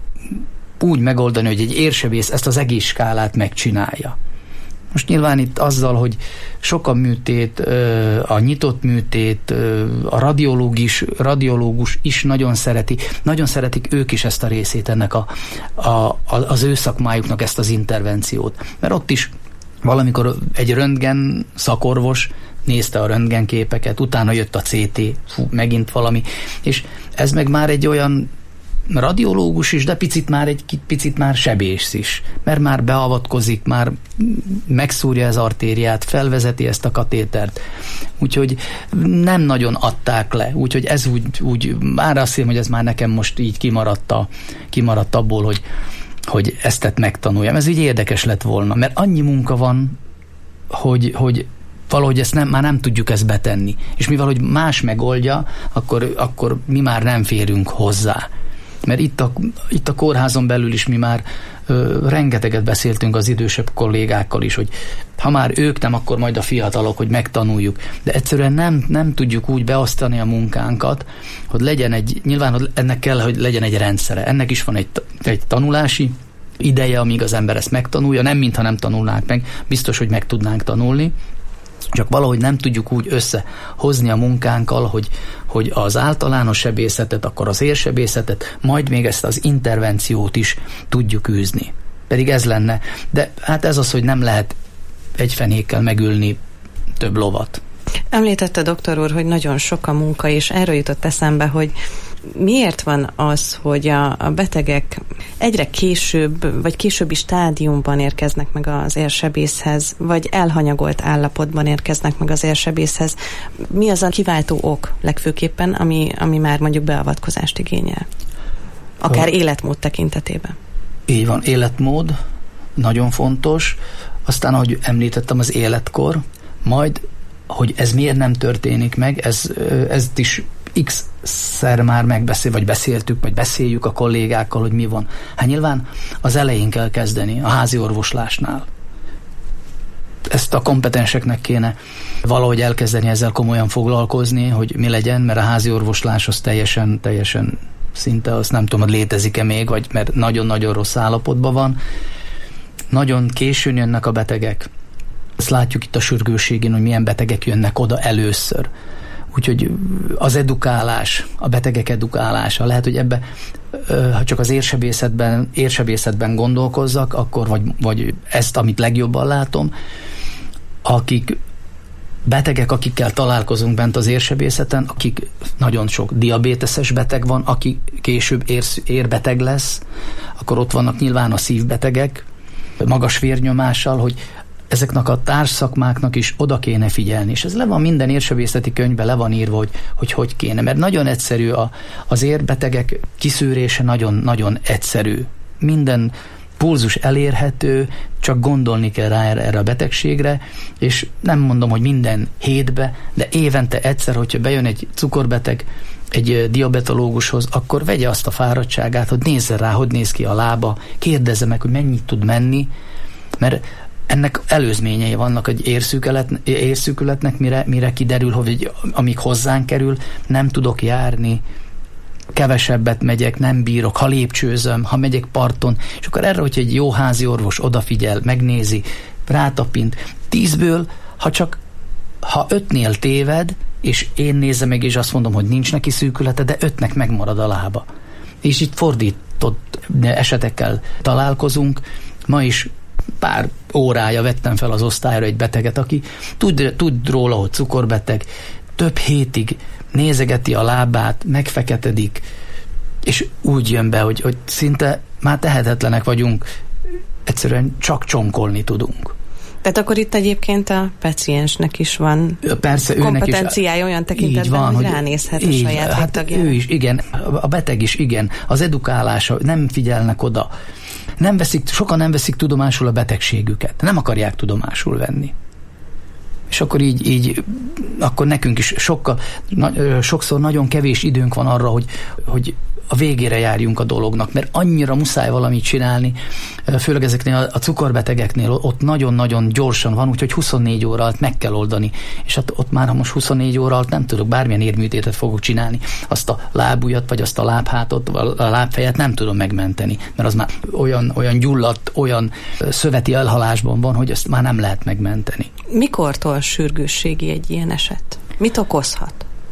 úgy megoldani, hogy egy érsebész ezt az egész skálát megcsinálja. Most nyilván itt azzal, hogy sok a műtét, a nyitott műtét, a radiológus, radiológus is nagyon szereti, nagyon szeretik ők is ezt a részét ennek a, a, az ő szakmájuknak, ezt az intervenciót. Mert ott is valamikor egy röntgen szakorvos nézte a röntgenképeket, utána jött a cé té, fú, megint valami, és ez meg már egy olyan radiológus is, de picit már egy picit már sebész is, mert már beavatkozik, már megszúrja az artériát, felvezeti ezt a katétert. Úgyhogy nem nagyon adták le. Úgyhogy ez úgy, úgy már azt hiszem, hogy ez már nekem most így kimaradt, a, kimaradt abból, hogy, hogy ezt megtanuljam. Ez így érdekes lett volna, mert annyi munka van, hogy, hogy valahogy ezt nem, már nem tudjuk ezt betenni. És mivel, hogy más megoldja, akkor, akkor mi már nem férünk hozzá. Mert itt a, itt a kórházon belül is mi már ö, rengeteget beszéltünk az idősebb kollégákkal is, hogy ha már ők nem, akkor majd a fiatalok, hogy megtanuljuk. De egyszerűen nem, nem tudjuk úgy beosztani a munkánkat, hogy legyen egy, nyilván hogy ennek kell, hogy legyen egy rendszere. Ennek is van egy, egy tanulási ideje, amíg az ember ezt megtanulja. Nem mintha nem tanulnánk meg, biztos, hogy meg tudnánk tanulni. Csak valahogy nem tudjuk úgy összehozni a munkánkkal, hogy, hogy az általános sebészetet, akkor az érsebészetet, majd még ezt az intervenciót is tudjuk űzni. Pedig ez lenne. De hát ez az, hogy nem lehet egy fenékkel megülni több lovat. Említette doktor úr, hogy nagyon sok a munka, és erről jutott eszembe, hogy miért van az, hogy a, a betegek egyre később, vagy későbbi stádiumban érkeznek meg az érsebészhez, vagy elhanyagolt állapotban érkeznek meg az érsebészhez? Mi az a kiváltó ok legfőképpen, ami, ami már mondjuk beavatkozást igényel? Akár a... életmód tekintetében. Így van, életmód, nagyon fontos. Aztán, ahogy említettem, az életkor, majd, hogy ez miért nem történik meg, ez, ez is x-szer már megbeszél, vagy beszéltük, vagy beszéljük a kollégákkal, hogy mi van. Hát nyilván az elején kell kezdeni, a házi orvoslásnál. Ezt a kompetenseknek kéne valahogy elkezdeni ezzel komolyan foglalkozni, hogy mi legyen, mert a házi orvoslás az teljesen, teljesen szinte, azt nem tudom, hogy létezik-e még, vagy mert nagyon-nagyon rossz állapotban van. Nagyon későn jönnek a betegek. Ezt látjuk itt a sürgősségén, hogy milyen betegek jönnek oda először. Úgyhogy az edukálás, a betegek edukálása, lehet, hogy ebbe, ha csak az érsebészetben, érsebészetben gondolkozzak, akkor vagy, vagy ezt, amit legjobban látom, akik betegek, akikkel találkozunk bent az érsebészeten, akik nagyon sok diabéteses beteg van, aki később ér, érbeteg lesz, akkor ott vannak nyilván a szívbetegek, magas vérnyomással, hogy ezeknek a társszakmáknak is oda kéne figyelni, és ez le van minden érsebészeti könyvben, le van írva, hogy hogy, hogy kéne, mert nagyon egyszerű a, az érbetegek kiszűrése, nagyon-nagyon egyszerű. Minden pulzus elérhető, csak gondolni kell rá erre a betegségre, és nem mondom, hogy minden hétbe, de évente egyszer, hogyha bejön egy cukorbeteg egy diabetológushoz, akkor vegye azt a fáradtságát, hogy nézze rá, hogy néz ki a lába, kérdezze meg, hogy mennyit tud menni, mert ennek előzményei vannak egy érszűkület, érszűkületnek, mire, mire kiderül, hogy amíg hozzánk kerül, nem tudok járni, kevesebbet megyek, nem bírok, ha lépcsőzöm, ha megyek parton, és akkor erre, hogy egy jó házi orvos odafigyel, megnézi, rátapint, tízből, ha csak, ha ötnél téved, és én nézem meg, és azt mondom, hogy nincs neki szűkülete, de ötnek megmarad a lába. És itt fordított esetekkel találkozunk. Ma is pár órája vettem fel az osztályra egy beteget, aki tud, tud róla, hogy cukorbeteg, több hétig nézegeti a lábát, megfeketedik, és úgy jön be, hogy, hogy szinte már tehetetlenek vagyunk, egyszerűen csak csonkolni tudunk. Tehát akkor itt egyébként a paciensnek is van Persze, kompetenciája olyan tekintetben, van, hogy ránézhet a saját hát végtagjára. Ő is, igen, a beteg is, igen, az edukálása, nem figyelnek oda. Nem veszik, sokan nem veszik tudomásul a betegségüket, nem akarják tudomásul venni. És akkor így, így akkor nekünk is sokkal, na, sokszor nagyon kevés időnk van arra, hogy, hogy a végére járjunk a dolognak, mert annyira muszáj valamit csinálni, főleg ezeknél a, a cukorbetegeknél, ott nagyon-nagyon gyorsan van, úgyhogy huszonnégy óra alatt meg kell oldani, és hát ott már, ha most huszonnégy óra alatt nem tudok, bármilyen érműtétet fogok csinálni, azt a lábujjat, vagy azt a lábhátot, vagy a lábfejet nem tudom megmenteni, mert az már olyan, olyan gyulladt, olyan szöveti elhalásban van, hogy ezt már nem lehet megmenteni. Mikortól sürgősségi egy ilyen eset? Mit okozhat,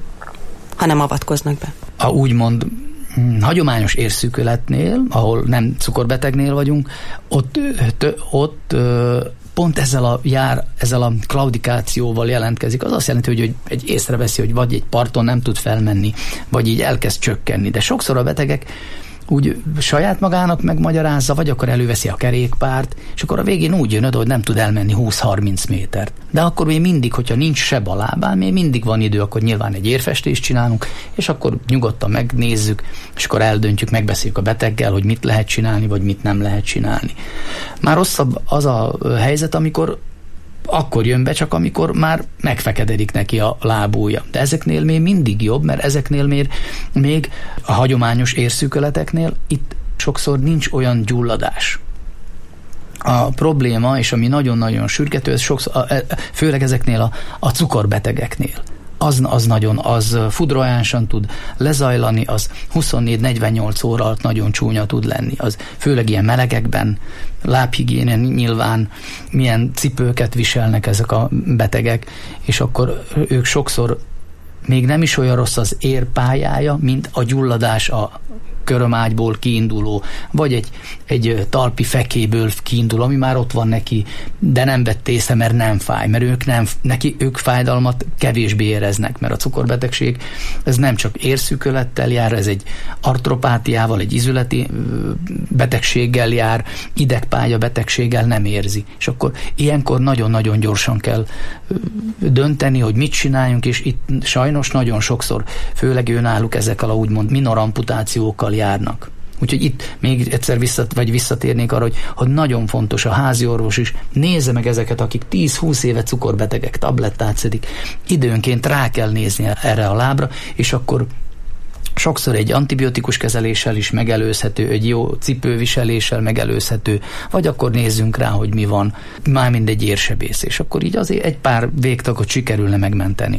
ha nem avatkoznak be? A úgymond hagyományos érszűkületnél, ahol nem cukorbetegnél vagyunk, ott, ott pont ezzel a jár, ezzel a klaudikációval jelentkezik. Az azt jelenti, hogy egy észreveszi, hogy vagy egy parton nem tud felmenni, vagy így elkezd csökkenni. De sokszor a betegek úgy saját magának megmagyarázza, vagy akkor előveszi a kerékpárt, és akkor a végén úgy jön oda, hogy nem tud elmenni húsz-harminc métert. De akkor még mindig, hogyha nincs seb a lábán, még mindig van idő, akkor nyilván egy érfestést csinálunk, és akkor nyugodtan megnézzük, és akkor eldöntjük, megbeszéljük a beteggel, hogy mit lehet csinálni, vagy mit nem lehet csinálni. Már rosszabb az a helyzet, amikor akkor jön be, csak amikor már megfekededik neki a lábúja. De ezeknél még mindig jobb, mert ezeknél még, még a hagyományos érszűkületeknél itt sokszor nincs olyan gyulladás. A probléma, és ami nagyon-nagyon sürgető, ez sokszor, főleg ezeknél a, a cukorbetegeknél. Az, az nagyon, az fudroánsan tud lezajlani, az huszonnégy-negyvennyolc óra alatt nagyon csúnya tud lenni. Az főleg ilyen melegekben, lábhigiénen nyilván milyen cipőket viselnek ezek a betegek, és akkor ők sokszor még nem is olyan rossz az érpályája, mint a gyulladás a körömágyból kiinduló, vagy egy, egy talpi fekéből kiinduló, ami már ott van neki, de nem vett észre, mert nem fáj, mert ők, nem, neki, ők fájdalmat kevésbé éreznek, mert a cukorbetegség ez nem csak érszűkülettel jár, ez egy artropátiával, egy izületi betegséggel jár, idegpálya betegséggel nem érzi. És akkor ilyenkor nagyon-nagyon gyorsan kell dönteni, hogy mit csináljunk, és itt sajnos nagyon sokszor, főleg ő náluk ezekkel a úgymond minor amputációkkal járnak. Úgyhogy itt még egyszer visszat, vagy visszatérnék arra, hogy, hogy nagyon fontos a házi orvos is, nézze meg ezeket, akik tíz-húsz éve cukorbetegek, tablettát szedik. Időnként rá kell nézni erre a lábra, és akkor sokszor egy antibiotikus kezeléssel is megelőzhető, egy jó cipőviseléssel megelőzhető, vagy akkor nézzünk rá, hogy mi van, már mind egy érsebész, és akkor így azért egy pár végtagot sikerülne megmenteni.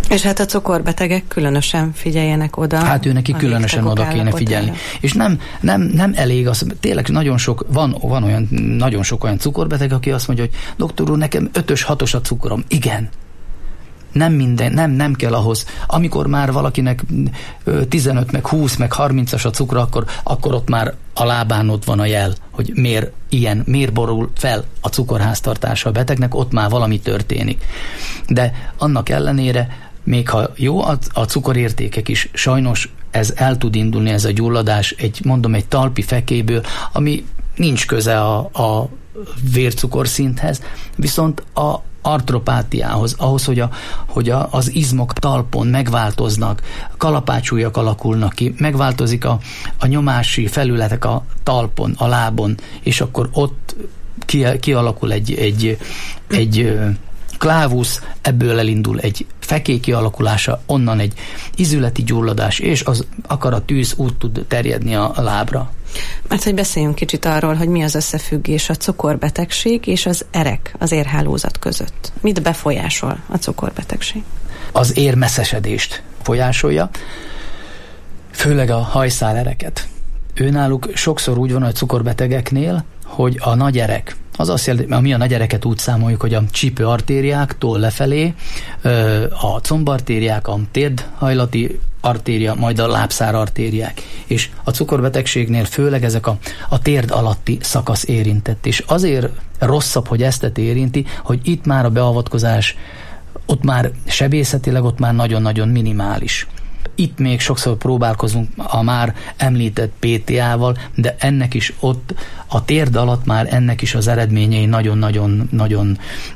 És hát a cukorbetegek különösen figyeljenek oda. Hát ő neki különösen oda kéne figyelni. És nem, nem, nem elég az, tényleg nagyon sok, van, van olyan, nagyon sok olyan cukorbeteg, aki azt mondja, hogy doktor úr, nekem ötös, hatos a cukorom. Igen. Nem minden, nem, nem kell ahhoz. Amikor már valakinek tizenöt, meg húsz, meg harmincas a cukra, akkor, akkor ott már a lábán ott van a jel, hogy miért ilyen, miért borul fel a cukorháztartása a betegnek, ott már valami történik. De annak ellenére, még ha jó a, a cukorértékek is, sajnos ez el tud indulni, ez a gyulladás, egy, mondom, egy talpi fekéből, ami nincs köze a, a vércukorszinthez, viszont a artropátiához, ahhoz, hogy, a, hogy a, az izmok talpon megváltoznak, kalapácsújak alakulnak ki, megváltozik a, a nyomási felületek a talpon, a lábon, és akkor ott ki, kialakul egy, egy, egy klávusz, ebből elindul egy fekély kialakulása, onnan egy izületi gyulladás, és az akar a tűz úgy tud terjedni a lábra. Mert hogy beszéljünk kicsit arról, hogy mi az összefüggés a cukorbetegség és az erek, az érhálózat között. Mit befolyásol a cukorbetegség? Az érmesszesedést folyásolja, főleg a hajszálereket. Őnáluk sokszor úgy van, hogy a cukorbetegeknél, hogy a nagy erek, az azt jelenti, mi a nagy ereket úgy számoljuk, hogy a csípőartériáktól lefelé, a combartériák, a térdhajlati artéria, majd a lábszárartériák. És a cukorbetegségnél főleg ezek a, a térd alatti szakasz érintett. És azért rosszabb, hogy ezt érinti, hogy itt már a beavatkozás, ott már sebészetileg, ott már nagyon-nagyon minimális. Itt még sokszor próbálkozunk a már említett pé té á-val, de ennek is ott a térd alatt már ennek is az eredményei nagyon-nagyon-nagyon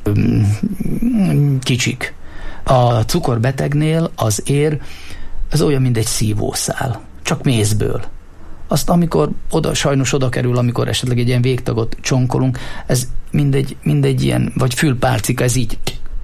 kicsik. A cukorbetegnél az ér, ez olyan, mint egy szívószál, csak mézből. Azt, amikor oda, sajnos oda kerül, amikor esetleg egy ilyen végtagot csonkolunk, ez mindegy, mindegy ilyen, vagy fülpálcika, ez így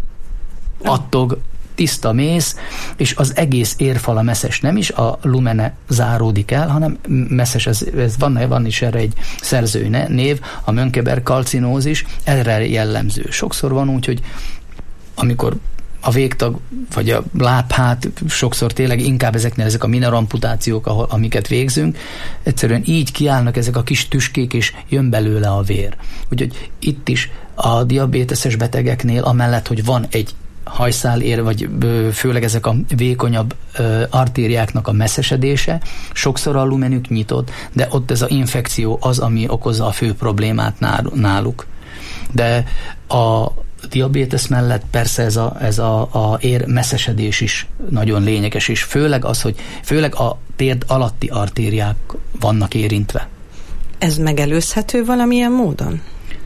attog, tiszta méz, és az egész érfala messzes, nem is a lumene záródik el, hanem messzes, ez, ez van, van is erre egy szerzői név, a Mönckeberg karcinózis, erre jellemző. Sokszor van úgy, hogy amikor a végtag, vagy a lábhát, sokszor tényleg inkább ezeknél ezek a mineramputációk, ahol, amiket végzünk, egyszerűen így kiállnak ezek a kis tüskék, és jön belőle a vér. Úgyhogy itt is a diabéteses betegeknél, amellett, hogy van egy hajszálér, vagy főleg ezek a vékonyabb ö, artériáknak a messzesedése, sokszor a lumenük nyitott, de ott ez az infekció az, ami okozza a fő problémát náluk. De a diabétesz mellett persze ez a, ez a, a ér messzesedés is nagyon lényeges, és főleg az, hogy főleg a térd alatti artériák vannak érintve. Ez megelőzhető valamilyen módon?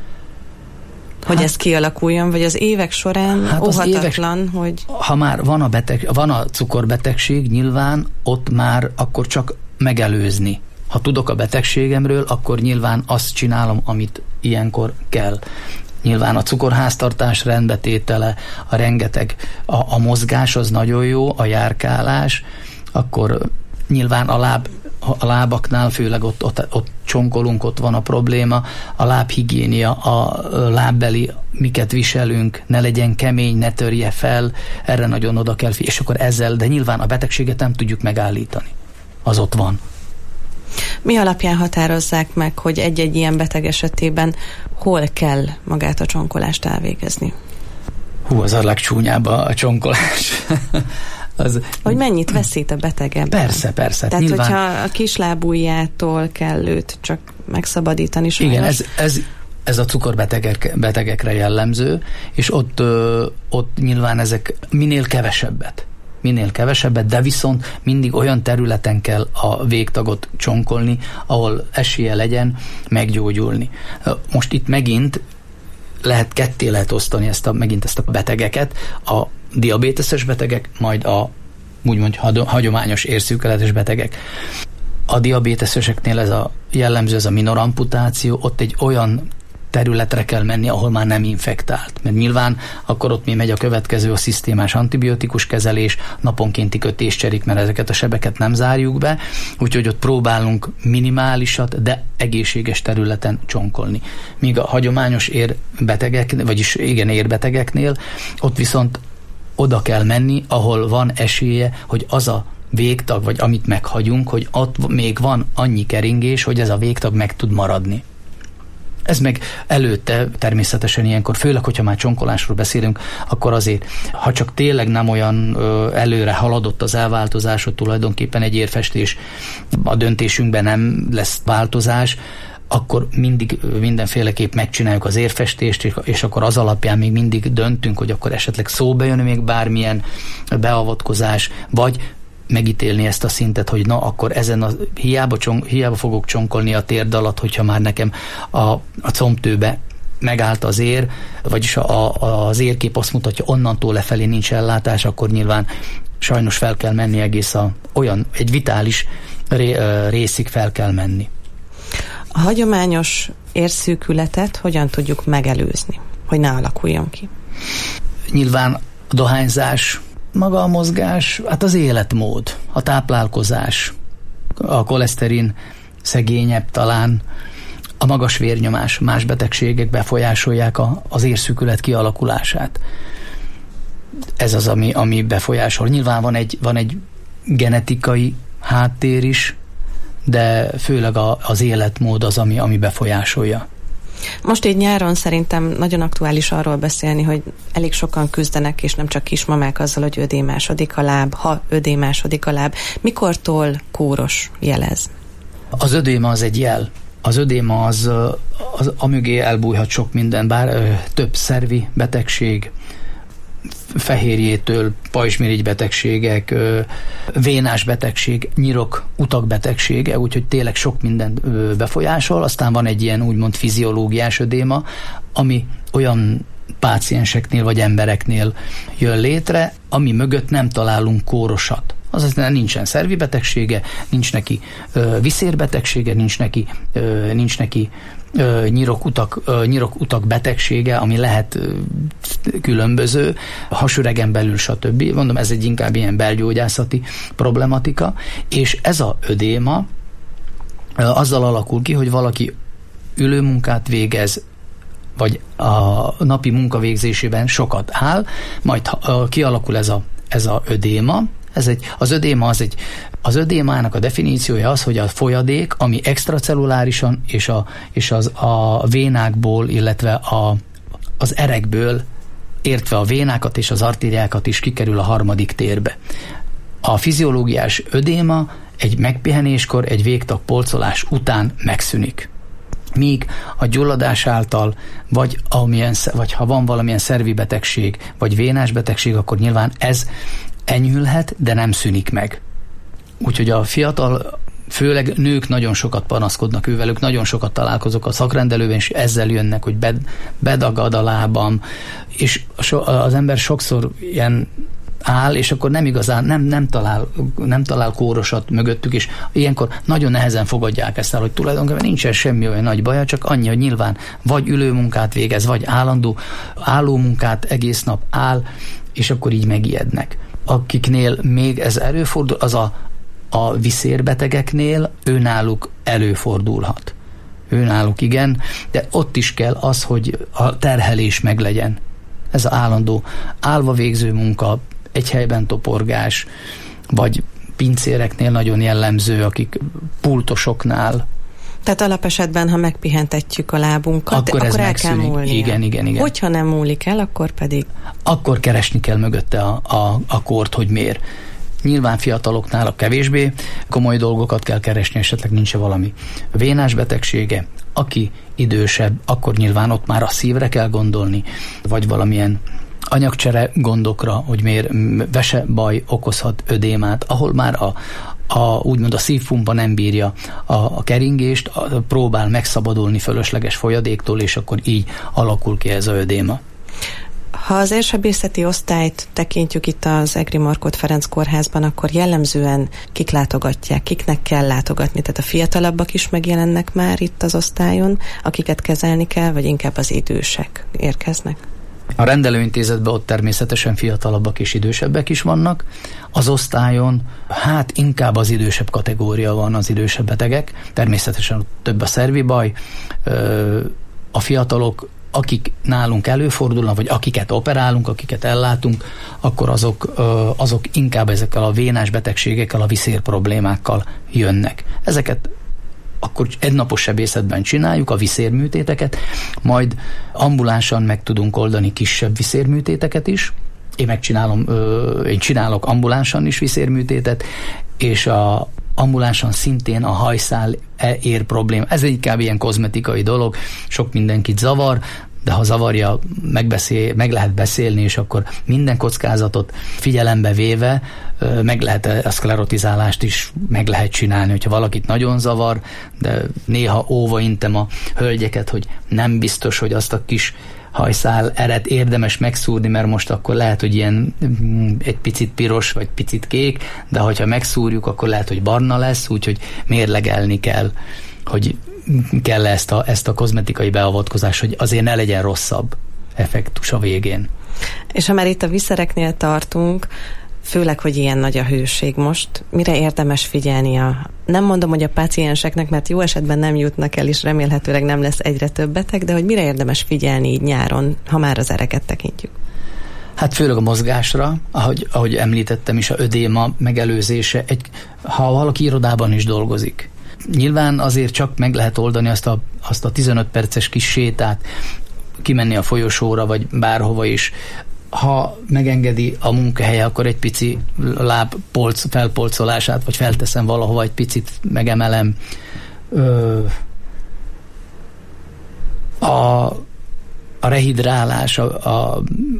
Hogy hát, ez kialakuljon, vagy az évek során hát óhatatlan, évek, hogy... Ha már van a, beteg, van a cukorbetegség, nyilván ott már akkor csak megelőzni. Ha tudok a betegségemről, akkor nyilván azt csinálom, amit ilyenkor kell. Nyilván a cukorháztartás rendbetétele, a rengeteg, a, a mozgás az nagyon jó, a járkálás, akkor nyilván a láb a lábaknál, főleg ott, ott, ott csonkolunk, ott van a probléma, a lábhigiénia, a lábbeli, miket viselünk, ne legyen kemény, ne törje fel, erre nagyon oda kell figyelni, és akkor ezzel, de nyilván a betegséget nem tudjuk megállítani. Az ott van. Mi alapján határozzák meg, hogy egy-egy ilyen beteg esetében hol kell magát a csonkolást elvégezni? Hú, az a legcsúnyább a csonkolás. Az, hogy mennyit veszít a beteg ebben? Persze, persze. Tehát, nyilván, hogyha a kislábujjától kell őt csak megszabadítani sajnos. Igen, ez, ez, ez a cukorbetegek, betegekre jellemző, és ott, ö, ott nyilván ezek minél kevesebbet. Minél kevesebbet, de viszont mindig olyan területen kell a végtagot csonkolni, ahol esélye legyen meggyógyulni. Most itt megint lehet ketté lehet osztani ezt a, megint ezt a betegeket, a diabéteses betegek, majd a úgymond hagyományos érszűkületes betegek. A diabéteseseknél ez a jellemző, ez a minoramputáció, ott egy olyan területre kell menni, ahol már nem infektált. Mert nyilván akkor ott mi megy a következő, a szisztémás antibiotikus kezelés, naponkénti kötéscserik, mert ezeket a sebeket nem zárjuk be, úgyhogy ott próbálunk minimálisat, de egészséges területen csonkolni. Míg a hagyományos érbetegek, vagyis igen érbetegeknél, ott viszont oda kell menni, ahol van esélye, hogy az a végtag, vagy amit meghagyunk, hogy ott még van annyi keringés, hogy ez a végtag meg tud maradni. Ez meg előtte természetesen ilyenkor, főleg, hogyha már csonkolásról beszélünk, akkor azért, ha csak tényleg nem olyan ö, előre haladott az elváltozás, hogy tulajdonképpen egy érfestés a döntésünkben nem lesz változás, akkor mindig mindenféleképp megcsináljuk az érfestést, és akkor az alapján még mindig döntünk, hogy akkor esetleg szóba jön még bármilyen beavatkozás, vagy megítélni ezt a szintet, hogy na, akkor ezen a, hiába, csonk, hiába fogok csonkolni a térd alatt, hogyha már nekem a, a combtőbe megállt az ér, vagyis a, a, az érkép azt mutatja, onnantól lefelé nincs ellátás, akkor nyilván sajnos fel kell menni egész a, olyan, egy vitális ré, részig fel kell menni. A hagyományos érszűkületet hogyan tudjuk megelőzni, hogy ne alakuljon ki? Nyilván a dohányzás, maga a mozgás, hát az életmód, a táplálkozás, a koleszterin szegényebb talán, a magas vérnyomás, más betegségek befolyásolják a, az érszűkület kialakulását. Ez az, ami, ami befolyásol. Nyilván van egy, van egy genetikai háttér is, de főleg a, az életmód az, ami, ami befolyásolja. Most így nyáron szerintem nagyon aktuális arról beszélni, hogy elég sokan küzdenek, és nem csak kismamák azzal, hogy ödémásodik a láb, ha ödémásodik a láb. Mikortól kóros jelez? Az ödéma az egy jel. Az ödéma az, az amögé elbújhat sok minden, bár ö, több szervi betegség, fehérjétől, pajzsmirigy betegségek, ö, vénás betegség, nyirok, utak betegsége, úgyhogy tényleg sok minden ö, befolyásol. Aztán van egy ilyen úgymond fiziológiás ödéma, ami olyan pácienseknél vagy embereknél jön létre, ami mögött nem találunk kórosat. Azaz nincsen szervi betegsége, nincs neki ö, viszérbetegsége, nincs neki, ö, nincs neki ö, nyirokutak, ö, nyirokutak betegsége, ami lehet ö, különböző, hasüregen belül, stb. Mondom, ez egy inkább ilyen belgyógyászati problematika, és ez a ödéma ö, azzal alakul ki, hogy valaki ülőmunkát végez, vagy a napi munkavégzésében sokat áll, majd ö, kialakul ez a, ez a ödéma. Ez egy, az ödéma az egy, az ödémának a definíciója az, hogy a folyadék, ami extracellulárisan és a, és az, a vénákból, illetve a, az erekből, értve a vénákat és az artériákat is kikerül a harmadik térbe. A fiziológiás ödéma egy megpihenéskor, egy végtag polcolás után megszűnik. Míg a gyulladás által, vagy, amilyen, vagy ha van valamilyen szervi betegség, vagy vénás betegség, akkor nyilván ez enyhülhet, de nem szűnik meg. Úgyhogy a fiatal, főleg nők nagyon sokat panaszkodnak ővelük, nagyon sokat találkozok a szakrendelőben, és ezzel jönnek, hogy bed, bedagad a lábam, és az ember sokszor ilyen áll, és akkor nem igazán, nem, nem, talál, nem talál kórosat mögöttük, és ilyenkor nagyon nehezen fogadják ezt el, hogy tulajdonképpen nincsen semmi olyan nagy baja, csak annyi, hogy nyilván vagy ülőmunkát végez, vagy állandó állómunkát egész nap áll, és akkor így megijednek. Akiknél még ez előfordul, az a, a viszérbetegeknél őnáluk előfordulhat. Őnáluk igen, de ott is kell az, hogy a terhelés meglegyen. Ez az állandó állva végző munka, egy helyben toporgás, vagy pincéreknél nagyon jellemző, akik pultosoknál. Tehát alapesetben, ha megpihentetjük a lábunkat, akkor, akkor el kell múlnia. Igen, igen, igen. Hogyha nem múlik el, akkor pedig... Akkor keresni kell mögötte a, a, a kort, hogy miért. Nyilván fiataloknál a kevésbé komoly dolgokat kell keresni, esetleg nincs valami vénás betegsége. Aki idősebb, akkor nyilván ott már a szívre kell gondolni, vagy valamilyen anyagcsere gondokra, hogy miért vesebaj okozhat ödémát, ahol már a, a, úgymond a szívpumpa nem bírja a, a keringést, a, próbál megszabadulni fölösleges folyadéktól, és akkor így alakul ki ez a ödéma. Ha az érsebészeti osztályt tekintjük itt az Egri Markhot Ferenc kórházban, akkor jellemzően kik látogatják, kiknek kell látogatni? Tehát a fiatalabbak is megjelennek már itt az osztályon, akiket kezelni kell, vagy inkább az idősek érkeznek? A rendelőintézetben ott természetesen fiatalabbak és idősebbek is vannak. Az osztályon hát inkább az idősebb kategória van, az idősebb betegek. Természetesen több a szervi baj. A fiatalok akik nálunk előfordulnak, vagy akiket operálunk, akiket ellátunk, akkor azok, azok inkább ezekkel a vénás betegségekkel, a viszér problémákkal jönnek. Ezeket akkor egynapos sebészetben csináljuk a viszérműtéteket, majd ambulánsan meg tudunk oldani kisebb viszérműtéteket is. Én megcsinálom, én csinálok ambulánsan is viszérműtétet, és a ambulánsan szintén a hajszál ér probléma. Ez inkább ilyen kozmetikai dolog, sok mindenkit zavar, de ha zavarja, megbeszél, meg lehet beszélni, és akkor minden kockázatot figyelembe véve meg lehet a szklerotizálást is meg lehet csinálni, hogyha valakit nagyon zavar, de néha óva intem a hölgyeket, hogy nem biztos, hogy azt a kis hajszál eret érdemes megszúrni, mert most akkor lehet, hogy ilyen egy picit piros, vagy picit kék, de hogyha megszúrjuk, akkor lehet, hogy barna lesz, úgyhogy mérlegelni kell, hogy kell ezt a, ezt a kozmetikai beavatkozást, hogy azért ne legyen rosszabb effektus a végén. És ha már itt a viszereknél tartunk, főleg, hogy ilyen nagy a hőség most, mire érdemes figyelni a, nem mondom, hogy a pácienseknek, mert jó esetben nem jutnak el, és remélhetőleg nem lesz egyre több beteg, de hogy mire érdemes figyelni így nyáron, ha már az ereket tekintjük? Hát főleg a mozgásra, ahogy, ahogy említettem is, a ödéma megelőzése, egy, ha valaki irodában is dolgozik. Nyilván azért csak meg lehet oldani azt a, azt a tizenöt perces kis sétát, kimenni a folyosóra, vagy bárhova is. Ha megengedi a munkahelye, akkor egy pici lábpolc felpolcolását, vagy felteszem valahova, egy picit megemelem. Ö, a, a rehidrálás, a, a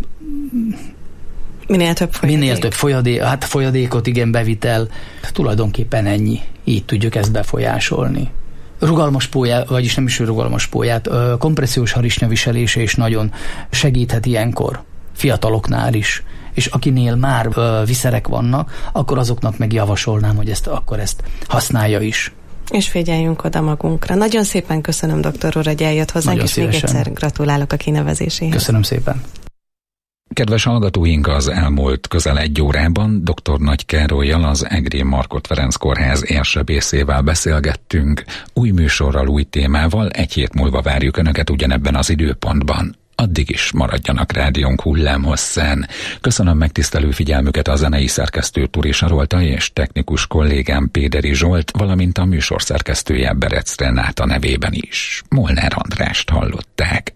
minél több folyadék. Minél több folyadék, hát folyadékot igen bevitel, tulajdonképpen ennyi. Így tudjuk ezt befolyásolni. Rugalmas pólyát, vagyis nem is rugalmas pólyát, kompressziós harisnya viselése is nagyon segíthet ilyenkor, fiataloknál is. És akinél már viszerek vannak, akkor azoknak meg javasolnám, hogy ezt, akkor ezt használja is. És figyeljünk oda magunkra. Nagyon szépen köszönöm, doktor úr, hogy eljött hozzánk, nagyon és szívesen. Még egyszer gratulálok a kinevezéséhez. Köszönöm szépen. Kedves hallgatóink, az elmúlt közel egy órában dr. Nagy Károllyal, az Egri Markhot Ferenc Kórház érsebészével beszélgettünk. Új műsorral, új témával egy hét múlva várjuk Önöket ugyanebben az időpontban. Addig is maradjanak rádiónk hullámhosszán. Köszönöm megtisztelő figyelmüket a zenei szerkesztő Turi Sarolta és technikus kollégám Péderi Zsolt, valamint a műsor szerkesztője Berec Renáta nevében is. Molnár Andrást hallották.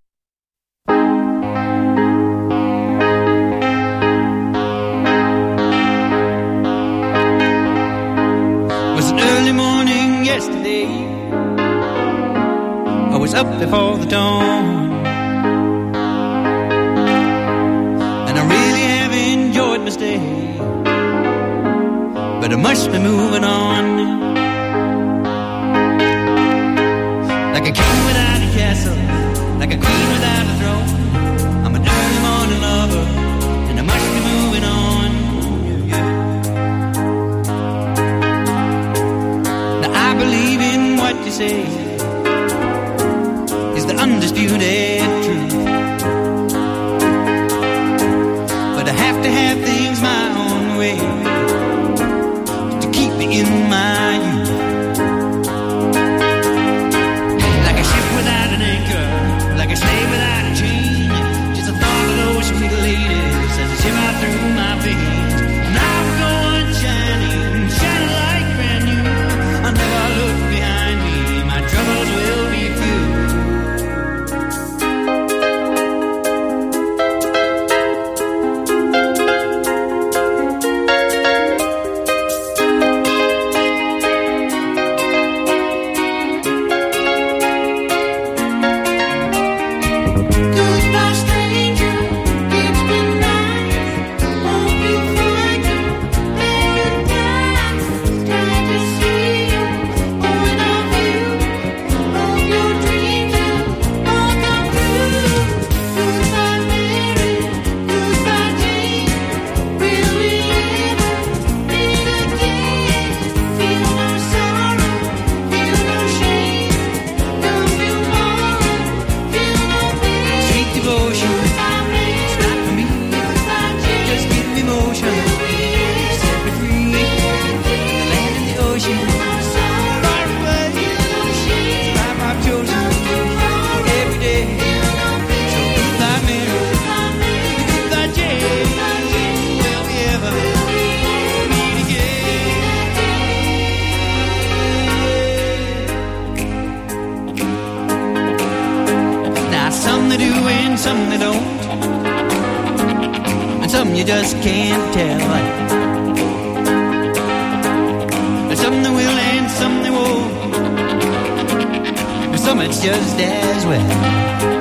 Yesterday, I was up before the dawn, and I really have enjoyed my stay, but I must be moving on. Like a king without a castle, like a queen without a throne, I'm an early morning lover, and I must be moving on. I believe in what you say is the undisputed truth, but I have to have things my own way to keep me in my youth. Like a ship without an anchor, like a slave without a chain, just the thought of those sweet ladies as they shiver through my veins. And I will go on shining, shining like brand new. I'll never look behind me, my troubles will be few. some they don't, and some you just can't tell. And some they will and some they won't, and some it's just as well.